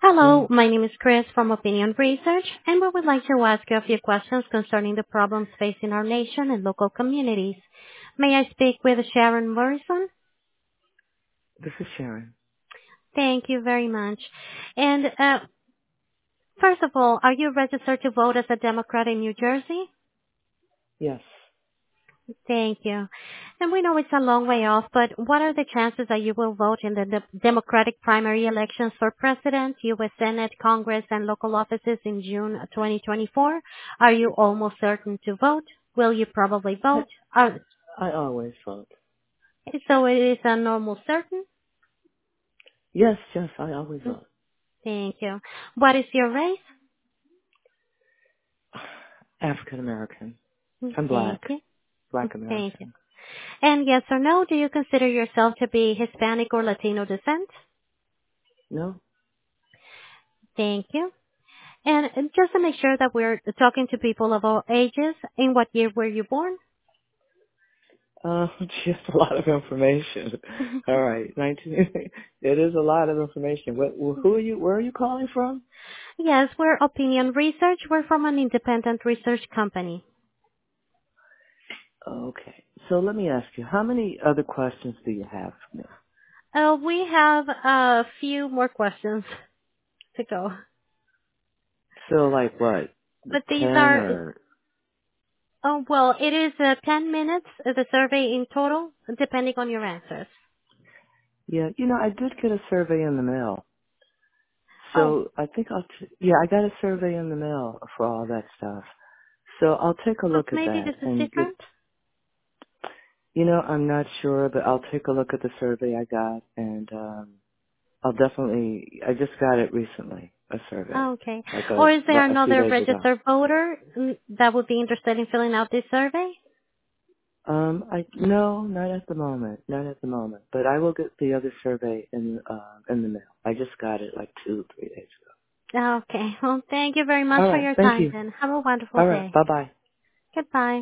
Hello, Hey, my name is Chris from Opinion Research, and we would like to ask you a few questions concerning the problems facing our nation and local communities. May I speak with Sharon Morrison? this is Sharon. Thank you very much. And first of all, are you registered to vote as a Democrat in New Jersey? Yes. Thank you. And we know it's a long way off, but what are the chances that you will vote in the Democratic primary elections for President, U.S. Senate, Congress, and local offices in June 2024? Are you almost certain to vote? Will you probably I, vote? I always vote. So it is a normal certain? Yes, yes, I always Mm, vote. Thank you. What is your race? African American. I'm Thank black. you. Black Thank you. American. And yes or no, do you consider yourself to be Hispanic or Latino descent? No? Thank you. And just to make sure that we're talking to people of all ages, in what year were you born? Just a lot of information. All right, 19. It is a lot of information. Who are you? Where are you calling from? Yes, we're Opinion Research. We're from an independent research company. Okay. So let me ask you, how many other questions do you have for me? We have a few more questions to go. So like what? But these 10 are, or? well, it is 10 minutes, the survey in total, depending on your answers. Yeah, I did get a survey in the mail. Oh, So I think yeah, I got a survey in the mail for all that stuff. So I'll take a but look at maybe that this is and different. I'm not sure, but I'll take a look at the survey I got and, I just got it recently, a survey, Okay. like Or is there a few another days ago. registered voter that would be interested in filling out this survey? No, not at the moment, not at the moment, but I will get the other survey in the mail. I just got it like 2, 3 days Okay. Well, thank you very ago. much All for right, your thank time you. then. Have a wonderful All right, day. bye bye. Goodbye.